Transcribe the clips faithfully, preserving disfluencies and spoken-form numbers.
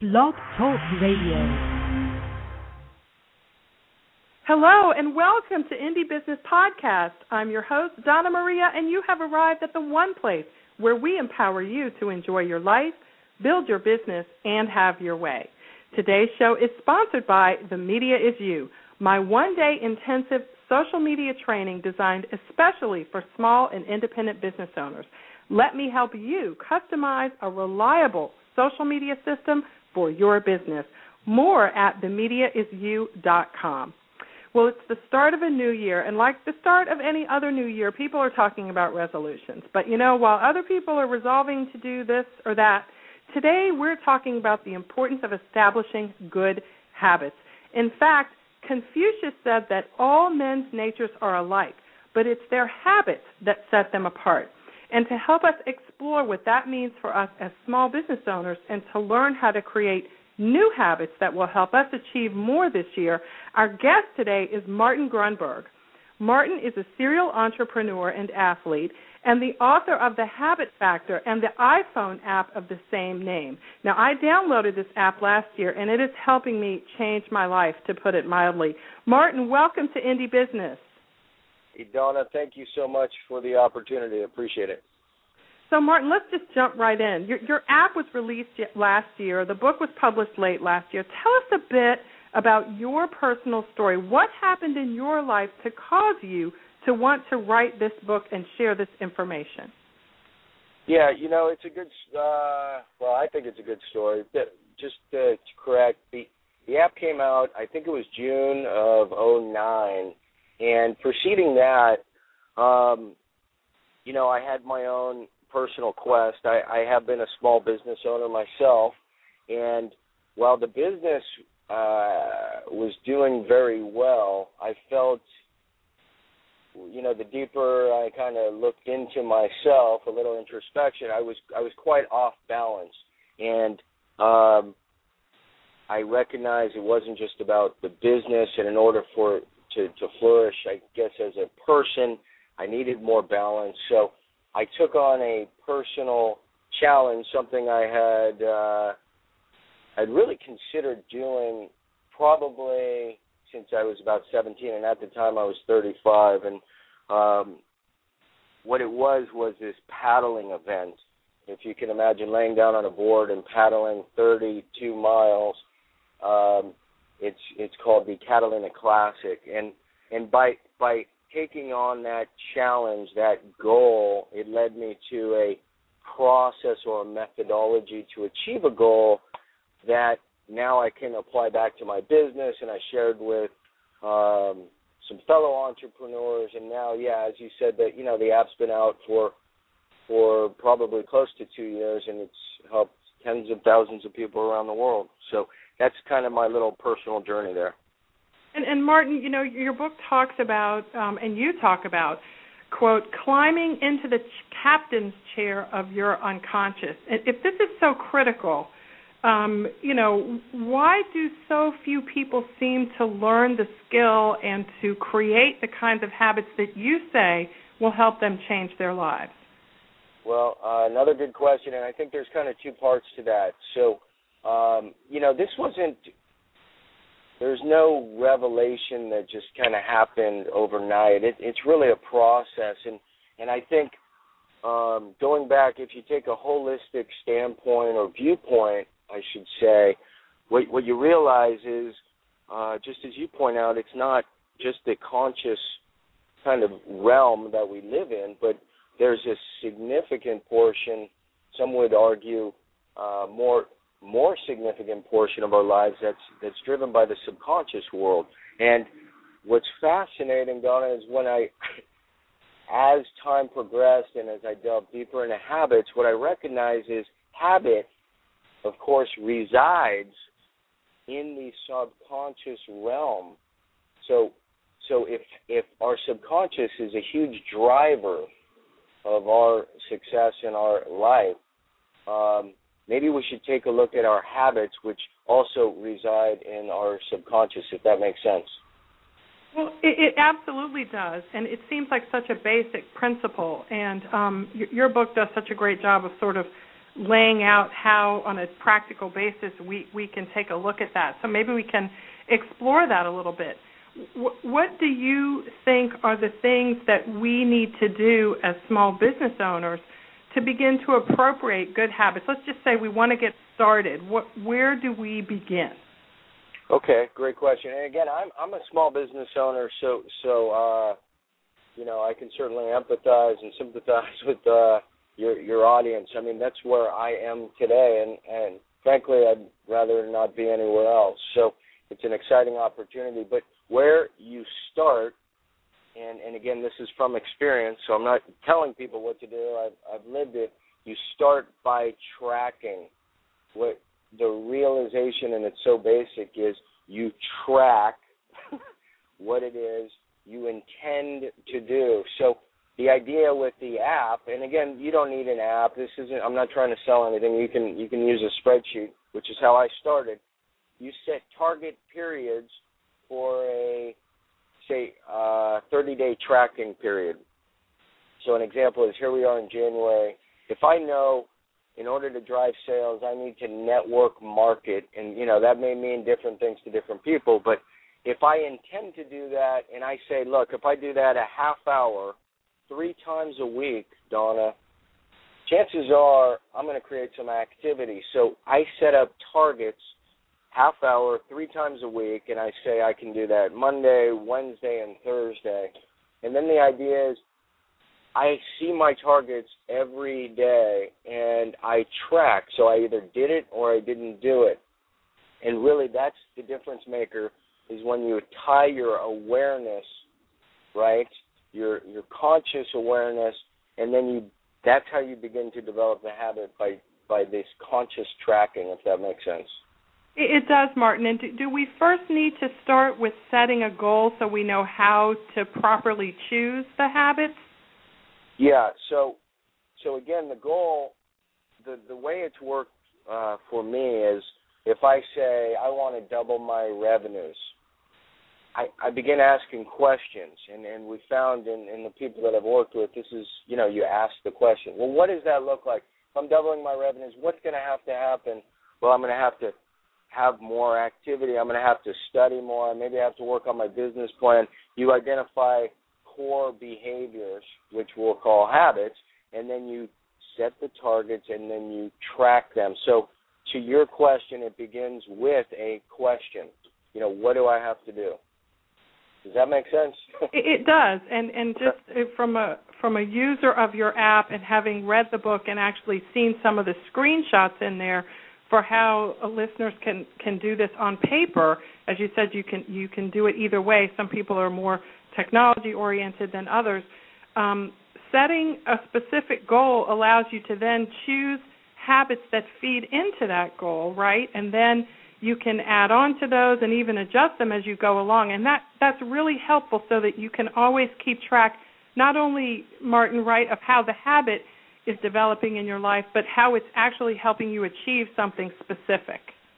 Blog Talk Radio. Hello and welcome to Indie Business Podcast. I'm your host, Donna Maria, and you have arrived at the one place where we empower you to enjoy your life, build your business, and have your way. Today's show is sponsored by The Media Is You, my one-day intensive social media training designed especially for small and independent business owners. Let me help you customize a reliable social media system for your business. More at the media is you dot com. Well, it's the start of a new year, and like the start of any other new year, people are talking about resolutions. But, you know, while other people are resolving to do this or that, today we're talking about the importance of establishing good habits. In fact, Confucius said that all men's natures are alike, but it's their habits that set them apart. And to help us explore what that means for us as small business owners and to learn how to create new habits that will help us achieve more this year, our guest today is Martin Grunberg. Martin is a serial entrepreneur and athlete and the author of The Habit Factor and the iPhone app of the same name. Now, I downloaded this app last year, and it is helping me change my life, to put it mildly. Martin, welcome to Indie Business. Hey, Donna, thank you so much for the opportunity. I appreciate it. So, Martin, let's just jump right in. Your, your app was released last year. The book was published late last year. Tell us a bit about your personal story. What happened in your life to cause you to want to write this book and share this information? Yeah, you know, it's a good, uh, well, I think it's a good story. Just to correct, the, the app came out, I think it was June of oh nine. And preceding that, um, you know, I had my own personal quest. I, I have been a small business owner myself, and while the business uh, was doing very well, I felt, you know, the deeper I kind of looked into myself, a little introspection, I was I was quite off balance, and um, I recognized it wasn't just about the business, and in order for To, to flourish, I guess, as a person, I needed more balance. So I took on a personal challenge, something I had uh, I'd really considered doing probably since I was about seventeen, and at the time I was thirty-five. And um, what it was was this paddling event. If you can imagine laying down on a board and paddling thirty-two miles, um, It's it's called the Catalina Classic, and and by by taking on that challenge, that goal, it led me to a process or a methodology to achieve a goal that now I can apply back to my business, and I shared with um, some fellow entrepreneurs, and now, yeah, as you said, that you know the app's been out for for probably close to two years, and it's helped tens of thousands of people around the world. So that's kind of my little personal journey there. And, and Martin, you know, your book talks about, um, and you talk about, quote, climbing into the ch- captain's chair of your unconscious. And if this is so critical, um, you know, why do so few people seem to learn the skill and to create the kinds of habits that you say will help them change their lives? Well, uh, another good question, and I think there's kind of two parts to that. So, Um, you know, this wasn't, there's no revelation that just kind of happened overnight. It, it's really a process. And, and I think um, going back, if you take a holistic standpoint or viewpoint, I should say, what, what you realize is, uh, just as you point out, it's not just the conscious kind of realm that we live in, but there's a significant portion, some would argue, uh, more more significant portion of our lives that's that's driven by the subconscious world. And what's fascinating, Donna, is when I, as time progressed and as I delved deeper into habits, what I recognize is habit, of course, resides in the subconscious realm. So so if if our subconscious is a huge driver of our success in our life, um, maybe we should take a look at our habits, which also reside in our subconscious, if that makes sense. Well, it, it absolutely does, and it seems like such a basic principle, and um, your, your book does such a great job of sort of laying out how, on a practical basis, we, we can take a look at that. So maybe we can explore that a little bit. W- what do you think are the things that we need to do as small business owners to begin to appropriate good habits? Let's just say we want to get started. What, where do we begin? Okay, great question. And again, I'm I'm a small business owner, so so uh, you know I can certainly empathize and sympathize with uh, your your audience. I mean, that's where I am today, and and frankly, I'd rather not be anywhere else. So it's an exciting opportunity. But where you start, and and again, this is from experience, so I'm not telling people what to do. I've I've lived it. You start by tracking what. The realization, and it's so basic, is you track what it is you intend to do. So the idea with the app, and again, you don't need an app. This isn't. I'm not trying to sell anything. You can you can use a spreadsheet, which is how I started. You set target periods for a say uh, thirty-day tracking period. So an example is here we are in January. If I know in order to drive sales, I need to network market, and, you know, that may mean different things to different people, but if I intend to do that and I say, look, if I do that a half hour three times a week, Donna, chances are I'm going to create some activity. So I set up targets, half hour, three times a week, and I say I can do that Monday, Wednesday, and Thursday. And then the idea is, I see my targets every day, and I track. So I either did it or I didn't do it. And really that's the difference maker, is when you tie your awareness, right, your your conscious awareness, and then you that's how you begin to develop the habit, by, by this conscious tracking, if that makes sense. It does, Martin. And do, do we first need to start with setting a goal so we know how to properly choose the habits? Yeah, so so again, the goal, the, the way it's worked uh, for me is, if I say I want to double my revenues, I, I begin asking questions, and, and we found in, in the people that I've worked with, this is, you know, you ask the question, well, what does that look like? If I'm doubling my revenues, what's going to have to happen? Well, I'm going to have to have more activity. I'm going to have to study more. Maybe I have to work on my business plan. You identify core behaviors, which we'll call habits, and then you set the targets, and then you track them. So to your question, it begins with a question. You know, what do I have to do? Does that make sense? It does, and and just from a from a user of your app, and having read the book and actually seen some of the screenshots in there for how listeners can, can do this on paper. As you said, you can you can do it either way. Some people are more technology-oriented than others. Um, setting a specific goal allows you to then choose habits that feed into that goal, right? And then you can add on to those and even adjust them as you go along. And that, that's really helpful, so that you can always keep track, not only, Martin, right, of how the habit is developing in your life, but how it's actually helping you achieve something specific.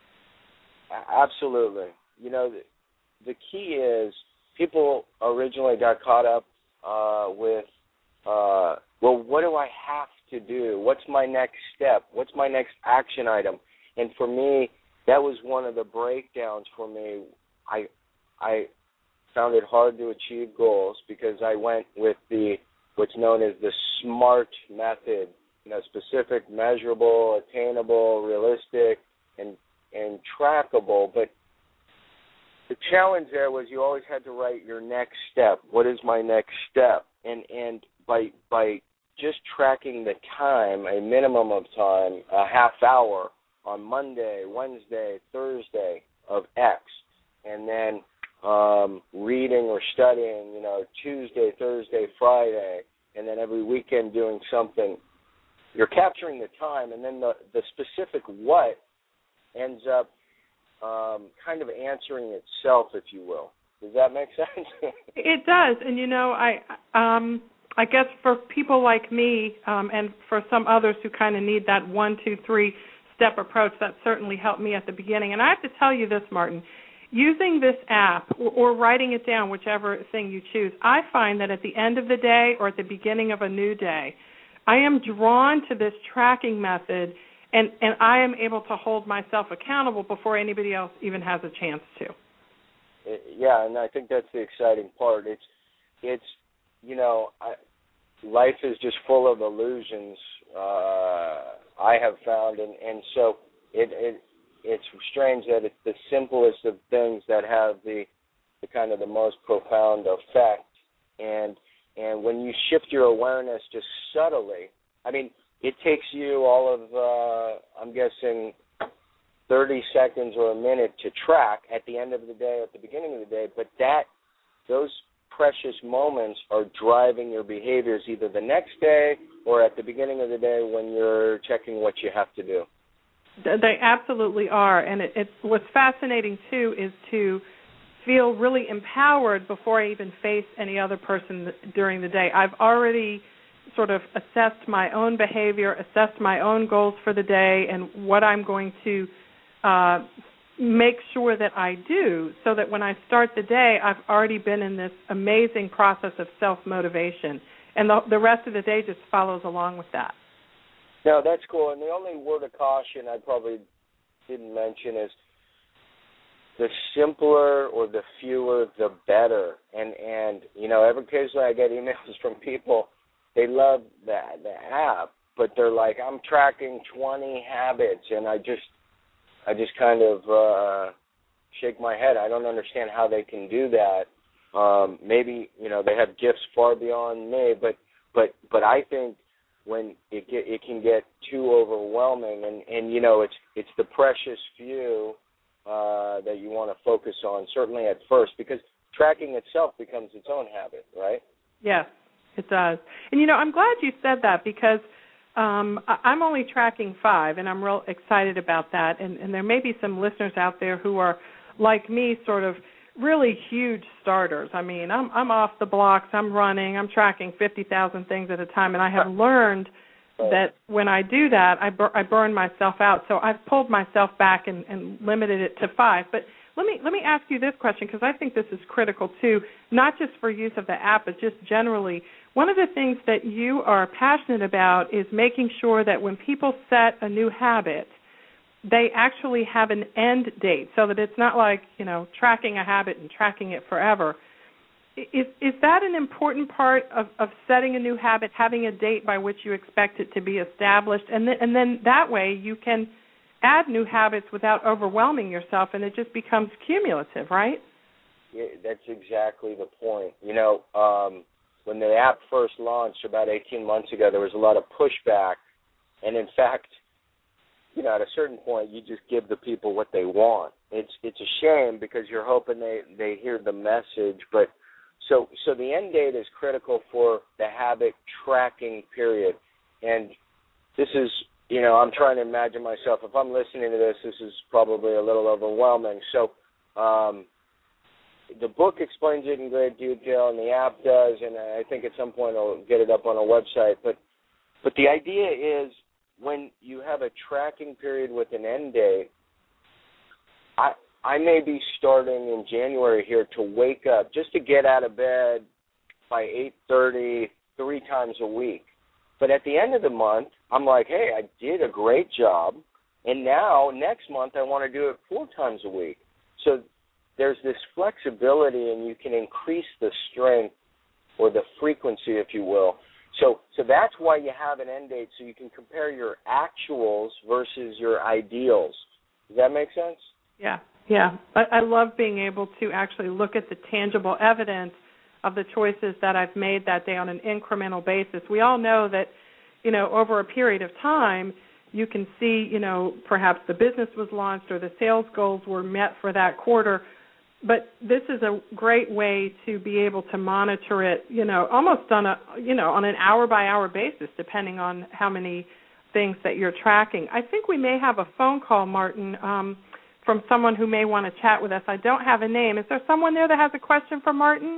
Absolutely. You know, the, the key is, people originally got caught up uh, with, uh, well, what do I have to do? What's my next step? What's my next action item? And for me, that was one of the breakdowns for me. I I found it hard to achieve goals because I went with the what's known as the SMART method, you know, specific, measurable, attainable, realistic, and and trackable. But the challenge there was you always had to write your next step. What is my next step? And and by by just tracking the time, a minimum of time, a half hour on Monday, Wednesday, Thursday of X, and then um, reading or studying, you know, Tuesday, Thursday, Friday, and then every weekend doing something. You're capturing the time, and then the, the specific what ends up um, kind of answering itself, if you will. Does that make sense? It does, and you know, I um, I guess for people like me, um, and for some others who kind of need that one, two, three step approach, that certainly helped me at the beginning. And I have to tell you this, Martin, using this app or, or writing it down, whichever thing you choose, I find that at the end of the day or at the beginning of a new day, I am drawn to this tracking method, and, and I am able to hold myself accountable before anybody else even has a chance to. Yeah, and I think that's the exciting part. It's, it's you know, I, life is just full of illusions, uh, I have found, and, and so it, it it's strange that it's the simplest of things that have the, the kind of the most profound effect. And and when you shift your awareness just subtly, I mean, it takes you all of, uh, I'm guessing, thirty seconds or a minute to track at the end of the day, at the beginning of the day, but that those precious moments are driving your behaviors either the next day or at the beginning of the day when you're checking what you have to do. They absolutely are, and it, it, what's fascinating, too, is to feel really empowered before I even face any other person during the day. I've already sort of assessed my own behavior, assessed my own goals for the day, and what I'm going to uh, make sure that I do, so that when I start the day, I've already been in this amazing process of self-motivation, and the, the rest of the day just follows along with that. No, that's cool, and the only word of caution I probably didn't mention is the simpler or the fewer, the better. And, and you know, every occasionally I get emails from people, they love the, the app, but they're like, I'm tracking twenty habits, and I just I just kind of uh, shake my head. I don't understand how they can do that. Um, maybe, you know, they have gifts far beyond me, but but, but I think when it get, it can get too overwhelming, and, and you know, it's it's the precious few uh, that you want to focus on, certainly at first, because tracking itself becomes its own habit, right? Yes, it does. And, you know, I'm glad you said that, because um, I'm only tracking five, and I'm real excited about that. And, and there may be some listeners out there who are, like me, sort of really huge starters. I mean, I'm I'm off the blocks, I'm running, I'm tracking fifty thousand things at a time, and I have learned that when I do that, I, bur- I burn myself out. So I've pulled myself back and, and limited it to five. But let me let me ask you this question, because I think this is critical too, not just for use of the app, but just generally. One of the things that you are passionate about is making sure that when people set a new habit, they actually have an end date, so that it's not like, you know, tracking a habit and tracking it forever. Is is that an important part of, of setting a new habit, having a date by which you expect it to be established? And then, and then that way you can add new habits without overwhelming yourself, and it just becomes cumulative, right? Yeah, that's exactly the point. You know, um, when the app first launched about eighteen months ago, there was a lot of pushback, and in fact, you know, at a certain point, you just give the people what they want. It's it's a shame, because you're hoping they, they hear the message. But so so the end date is critical for the habit tracking period. And this is, you know, I'm trying to imagine myself. If I'm listening to this, this is probably a little overwhelming. So um, the book explains it in great detail, and the app does, and I think at some point I'll get it up on a website. But but the idea is, when you have a tracking period with an end date, I I may be starting in January here to wake up, just to get out of bed by eight thirty, three times a week. But at the end of the month, I'm like, hey, I did a great job, and now next month I want to do it four times a week. So there's this flexibility, and you can increase the strength or the frequency, if you will. So so that's why you have an end date, so you can compare your actuals versus your ideals. Does that make sense? Yeah, yeah. I, I love being able to actually look at the tangible evidence of the choices that I've made that day on an incremental basis. We all know that, you know, over a period of time, you can see, you know, perhaps the business was launched or the sales goals were met for that quarter. But this is a great way to be able to monitor it, you know, almost on a, you know, on an hour-by-hour basis, depending on how many things that you're tracking. I think we may have a phone call, Martin, um, from someone who may want to chat with us. I don't have a name. Is there someone there that has a question for Martin?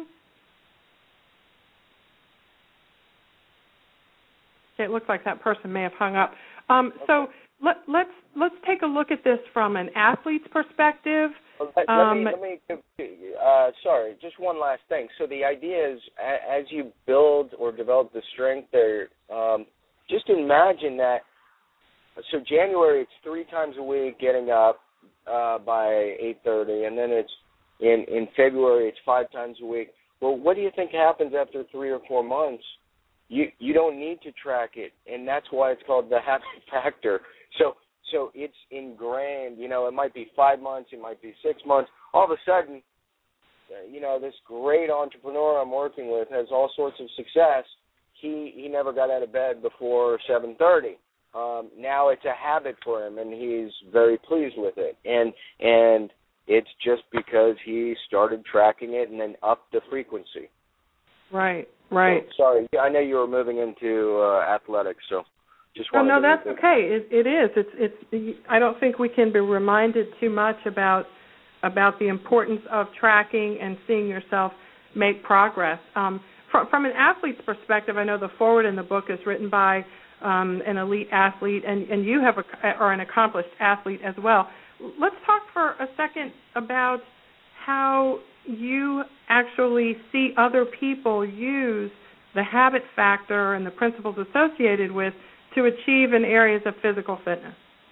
Okay, it looks like that person may have hung up. Um, okay. So let, let's let's take a look at this from an athlete's perspective. Let, um, let me, let me uh, sorry, just one last thing. So the idea is, as you build or develop the strength there, um, just imagine that. So January, it's three times a week getting up uh, by eight thirty, and then it's in, in February, it's five times a week. Well, what do you think happens after three or four months? You you don't need to track it, and that's why it's called the habit factor. So so it's ingrained. You know, it might be five months, it might be six months. All of a sudden, you know, this great entrepreneur I'm working with has all sorts of success. He he never got out of bed before seven thirty. Um, now it's a habit for him, and he's very pleased with it. And and it's just because he started tracking it and then upped the frequency. Right, right. So, sorry, I know you were moving into uh, athletics, so just wanted wanted oh, no, to... that's okay. It, it is. It's it's. I don't think we can be reminded too much about about the importance of tracking and seeing yourself make progress. Um, from, from an athlete's perspective, I know the foreword in the book is written by um, an elite athlete, and, and you have a, are an accomplished athlete as well. Let's talk for a second about how you actually see other people use the habit factor and the principles associated with to achieve in areas of physical fitness.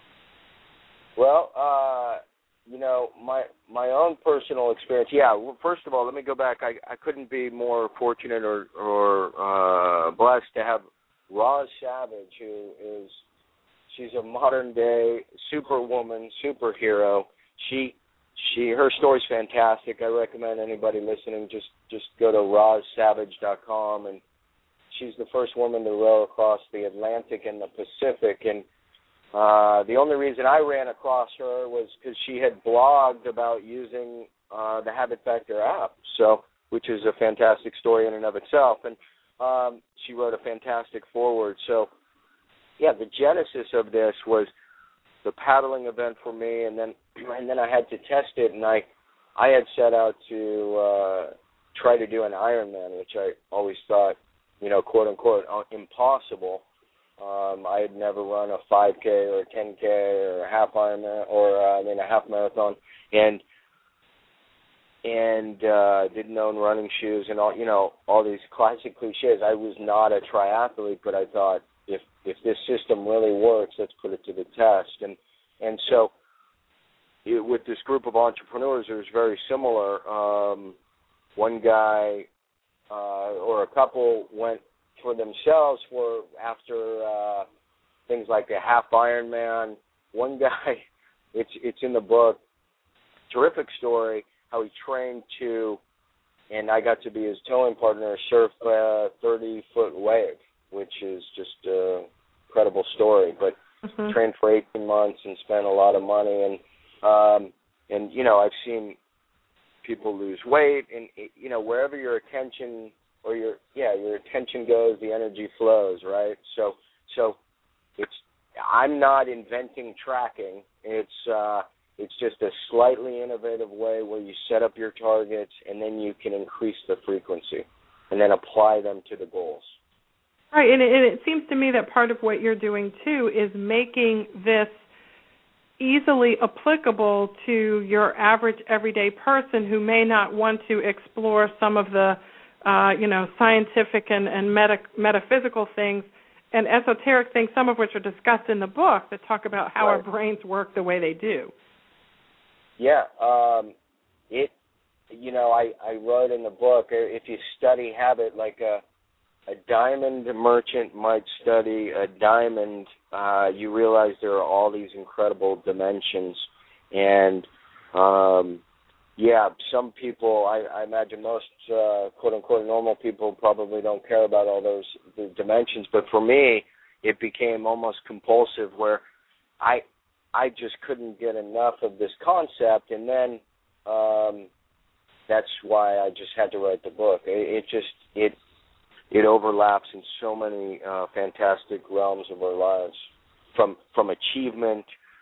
Well, uh, you know, my my own personal experience, yeah, well, first of all, let me go back. I, I couldn't be more fortunate or, or uh, blessed to have Roz Savage, who is, she's a modern-day superwoman, superhero. She She her story's fantastic. I recommend anybody listening just just go to roz savage dot com, and she's the first woman to row across the Atlantic and the Pacific. And uh, the only reason I ran across her was because she had blogged about using uh, the Habit Factor app, so which is a fantastic story in and of itself. And um, she wrote a fantastic foreword. So yeah, the genesis of this was the paddling event for me, and then and then I had to test it, and I I had set out to uh, try to do an Ironman, which I always thought, you know, quote unquote, impossible. Um, I had never run a five K or a ten K or a half Ironman or uh, I mean a half marathon, and and uh, didn't own running shoes and all, you know, all these classic cliches. I was not a triathlete, but I thought, if if this system really works, let's put it to the test. And and so it, with this group of entrepreneurs, it was very similar. Um, one guy uh, or a couple went for themselves for after uh, things like a half Ironman. One guy, it's it's in the book, terrific story, how he trained to, and I got to be his towing partner, surf a thirty-foot wave, which is just an incredible story. But mm-hmm. trained for eighteen months and spent a lot of money. And, um, and you know, I've seen people lose weight. And, you know, wherever your attention or your, yeah, your attention goes, the energy flows, right? So so it's, I'm not inventing tracking. It's, uh, it's just a slightly innovative way where you set up your targets and then you can increase the frequency and then apply them to the goals. Right, and it, and it seems to me that part of what you're doing, too, is making this easily applicable to your average everyday person who may not want to explore some of the, uh, you know, scientific and, and meta, metaphysical things and esoteric things, some of which are discussed in the book that talk about how right. our brains work the way they do. Yeah, um, it, you know, I, I wrote in the book, if you study habit like a, a diamond merchant might study a diamond, uh, you realize there are all these incredible dimensions. And, um, yeah, some people, I, I imagine most, uh, quote-unquote, normal people probably don't care about all those the dimensions. But for me, it became almost compulsive where I I just couldn't get enough of this concept. And then um, that's why I just had to write the book. It, it just, it it overlaps in so many uh, fantastic realms of our lives, from from achievement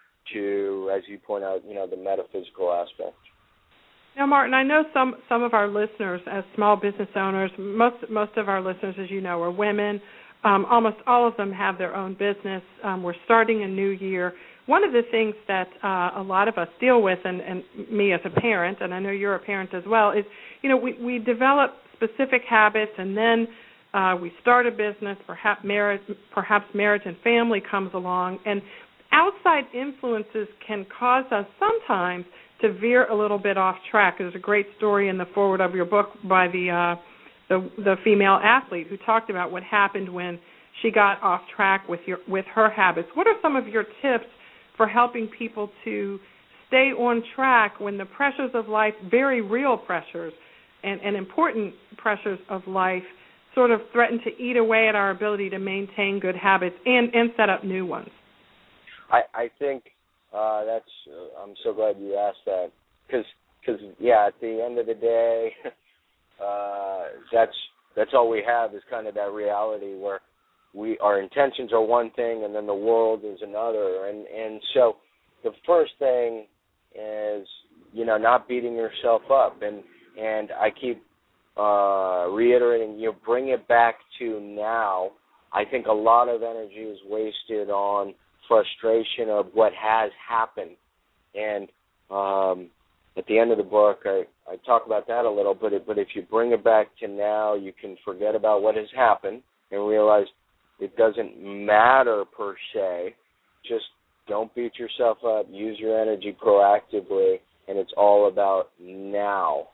to, as you point out, you know, the metaphysical aspect. Now, Martin, I know some, some of our listeners, as small business owners, most most of our listeners, as you know, are women. Um, almost all of them have their own business. Um, we're starting a new year. One of the things that uh, a lot of us deal with, and, and me as a parent, and I know you're a parent as well, is, you know, we, we develop specific habits, and then Uh, we start a business, perhaps marriage, perhaps marriage and family comes along, and outside influences can cause us sometimes to veer a little bit off track. There's a great story in the foreword of your book by the, uh, the the female athlete who talked about what happened when she got off track with your with her habits. What are some of your tips for helping people to stay on track when the pressures of life, very real pressures and, and important pressures of life, sort of threaten to eat away at our ability to maintain good habits and, and set up new ones? I, I think uh, that's, uh, I'm so glad you asked that, because, cause, yeah, at the end of the day, uh, that's that's all we have is kind of that reality where we our intentions are one thing and then the world is another. And, and so the first thing is, you know, not beating yourself up. And, and I keep uh, reiterating, you know, bring it back to now. I think a lot of energy is wasted on frustration of what has happened. And um, at the end of the book, I, I talk about that a little, but it, but if you bring it back to now, you can forget about what has happened and realize it doesn't matter per se. Just don't beat yourself up. Use your energy proactively, and it's all about now.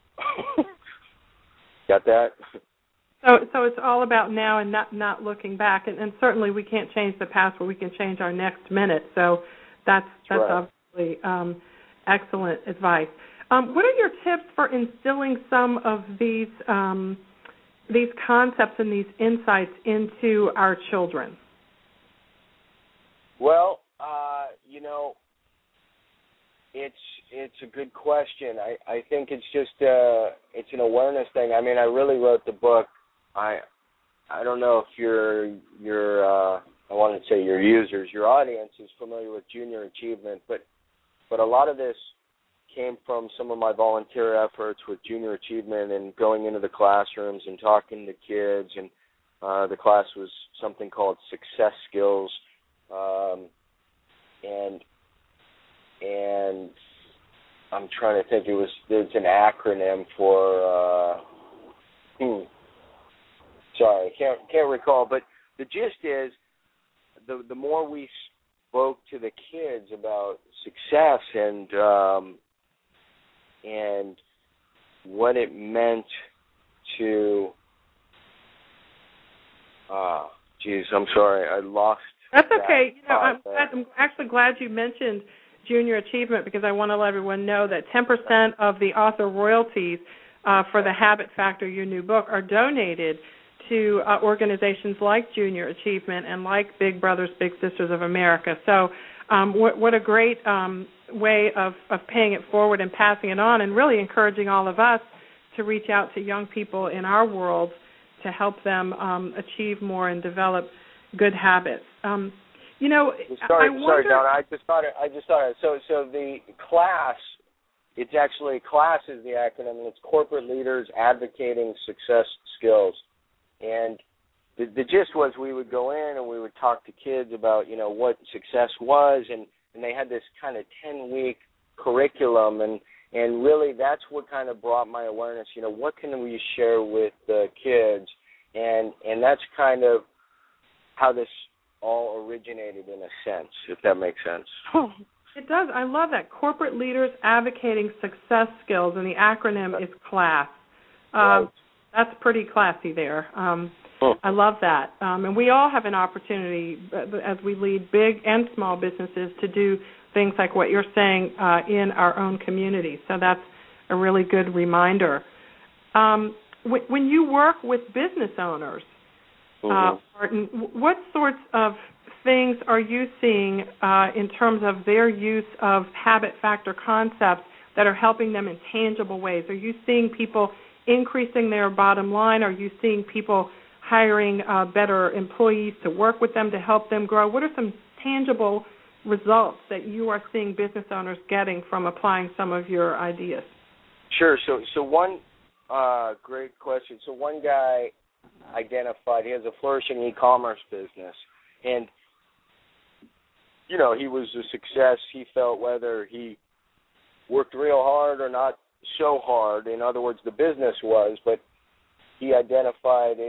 Got that? So, so it's all about now and not not looking back. And, and certainly we can't change the past, but we can change our next minute. So that's that's right. obviously um, excellent advice. Um, what are your tips for instilling some of these um, these concepts and these insights into our children? Well, uh, you know, it's it's a good question. I, I think it's just uh, it's an awareness thing. I mean, I really wrote the book. I I don't know if your your uh, I want to say your users, your audience is familiar with Junior Achievement, but but a lot of this came from some of my volunteer efforts with Junior Achievement and going into the classrooms and talking to kids. And uh, the class was something called Success Skills, um, and and I'm trying to think. It was it's an acronym for. Uh, hmm, sorry, I can't can't recall. But the gist is, the the more we spoke to the kids about success and um, and what it meant to. Ah, uh, geez, I'm sorry, I lost. That's that okay. You know, I'm, there. glad, I'm actually glad you mentioned Junior Achievement because I want to let everyone know that ten percent of the author royalties uh, for the Habit Factor, your new book, are donated to uh, organizations like Junior Achievement and like Big Brothers Big Sisters of America. So um, what, what a great um, way of, of paying it forward and passing it on, and really encouraging all of us to reach out to young people in our world to help them um, achieve more and develop good habits. Um, you know, sorry, I wonder, sorry, Donna. I just thought it. I just thought it. So, so the class. It's actually CLASS is the acronym, and it's Corporate Leaders Advocating Success Skills. And the, the gist was we would go in and we would talk to kids about, you know, what success was, and, and they had this kind of ten-week curriculum, and, and really that's what kind of brought my awareness, you know, what can we share with the kids, and and that's kind of how this all originated in a sense, if that makes sense. Oh, it does. I love that. Corporate Leaders Advocating Success Skills, and the acronym is CLASS. Um, right. That's pretty classy there. Um, oh. I love that. Um, and we all have an opportunity, as we lead big and small businesses, to do things like what you're saying uh, in our own community. So that's a really good reminder. Um, w- when you work with business owners, mm-hmm. uh, Martin, what sorts of things are you seeing uh, in terms of their use of habit factor concepts that are helping them in tangible ways? Are you seeing people increasing their bottom line? Are you seeing people hiring uh, better employees to work with them to help them grow? What are some tangible results that you are seeing business owners getting from applying some of your ideas? Sure. So, so one uh, great question. So one guy identified he has a flourishing e-commerce business, and you know he was a success. He felt whether he worked real hard or not so hard. In other words, the business was, but he identified it,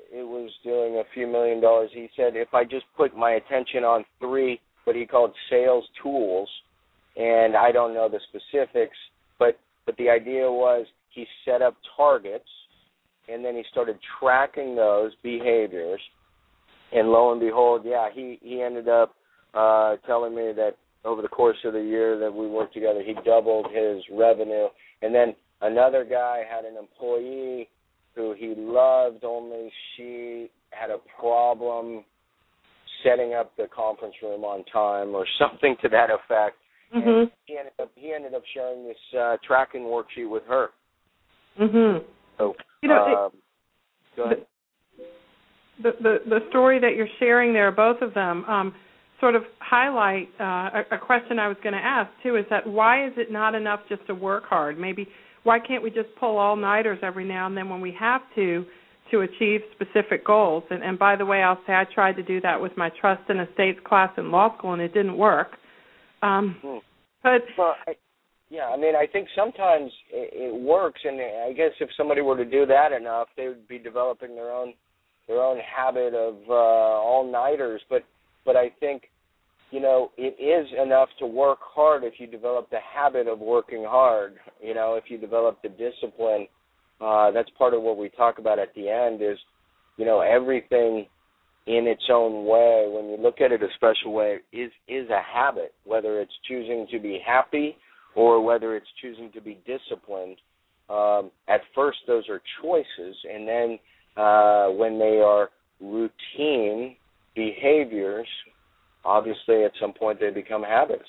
it was doing a few million dollars. He said if I just put my attention on three, what he called sales tools, and I don't know the specifics, but but the idea was he set up targets, and then he started tracking those behaviors, and lo and behold, yeah, he, he ended up uh, telling me that over the course of the year that we worked together, he doubled his revenue. And then another guy had an employee who he loved, only she had a problem setting up the conference room on time or something to that effect. Mm-hmm. And he ended up he ended up sharing this uh, tracking worksheet with her. Mm-hmm. So, you know, um, it, go ahead. The, the the story that you're sharing there, both of them, um, sort of highlight uh, a, a question I was going to ask too. Is that why is it not enough just to work hard? Maybe why can't we just pull all-nighters every now and then when we have to to achieve specific goals? And, and by the way, I'll say I tried to do that with my trust and estates class in law school, and it didn't work. Um, hmm. But well, I, yeah, I mean, I think sometimes it, it works, and I guess if somebody were to do that enough, they would be developing their own their own habit of uh, all-nighters. But but I think, you know, it is enough to work hard if you develop the habit of working hard. You know, if you develop the discipline, uh, that's part of what we talk about at the end is, you know, everything in its own way, when you look at it a special way, is is a habit, whether it's choosing to be happy or whether it's choosing to be disciplined. Um, at first, those are choices, and then uh, when they are routine behaviors, obviously at some point they become habits.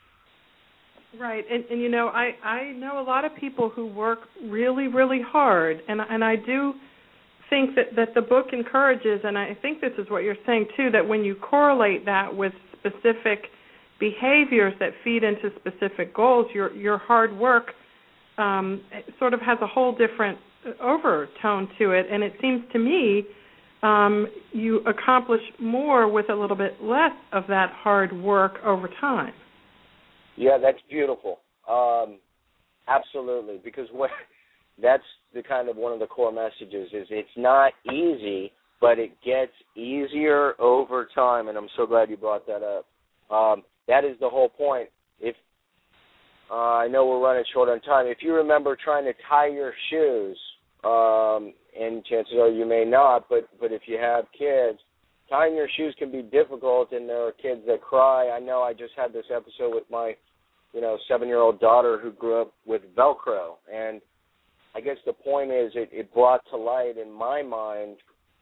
Right, and, and you know, I, I know a lot of people who work really, really hard, and and I do think that, that the book encourages, and I think this is what you're saying too, that when you correlate that with specific behaviors that feed into specific goals, your your hard work um, sort of has a whole different overtone to it, and it seems to me um, you accomplish more with a little bit less of that hard work over time. Yeah, that's beautiful. Um, absolutely, because what that's the kind of one of the core messages is it's not easy, but it gets easier over time, and I'm so glad you brought that up. Um, that is the whole point. If uh, I know we're running short on time, if you remember trying to tie your shoes, um, and chances are you may not, but, but if you have kids, tying your shoes can be difficult, and there are kids that cry. I know I just had this episode with my, you know, seven-year-old daughter who grew up with Velcro, and I guess the point is it, it brought to light in my mind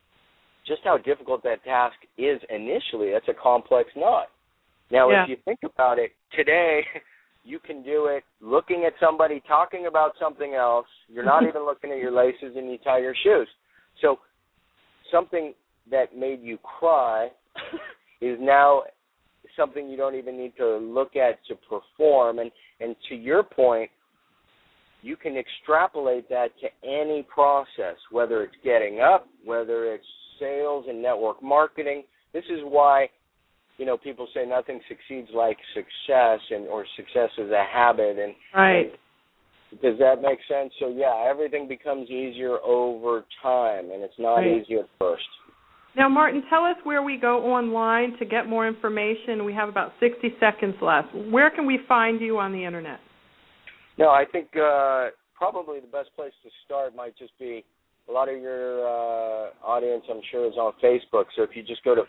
just how difficult that task is initially. That's a complex knot. Now, yeah. if you think about it, today you can do it looking at somebody talking about something else. You're not even looking at your laces and you tie your shoes. So something that made you cry is now something you don't even need to look at to perform. And, and to your point, you can extrapolate that to any process, whether it's getting up, whether it's sales and network marketing. This is why, you know, people say nothing succeeds like success, and or success is a habit. And right. And does that make sense? So, yeah, everything becomes easier over time, and it's not right. easy at first. Now, Martin, tell us where we go online to get more information. We have about sixty seconds left. Where can we find you on the Internet? No, I think uh, probably the best place to start might just be a lot of your uh, audience, I'm sure, is on Facebook. So if you just go to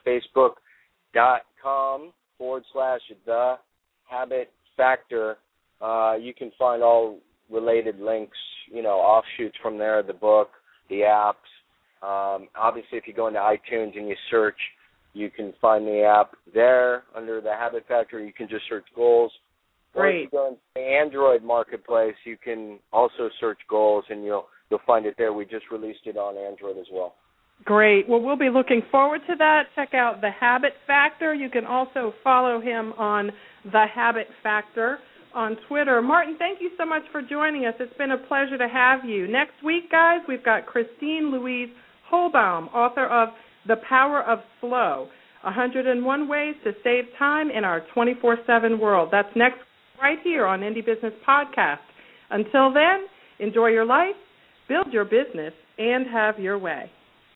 facebook.com forward slash the habit factor, uh, you can find all related links, you know, offshoots from there, the book, the apps. Um, obviously, if you go into iTunes and you search, you can find the app there under the Habit Factor. You can just search goals. Or if you go into the Android marketplace, you can also search goals, and you'll you'll find it there. We just released it on Android as well. Great. Well, we'll be looking forward to that. Check out The Habit Factor. You can also follow him on The Habit Factor on Twitter. Martin, thank you so much for joining us. It's been a pleasure to have you. Next week, guys, we've got Christine Louise Holbaum, author of The Power of Slow, one hundred one Ways to Save Time in Our twenty-four seven World. That's next right here on Indie Business Podcast. Until then, enjoy your life, build your business, and have your way.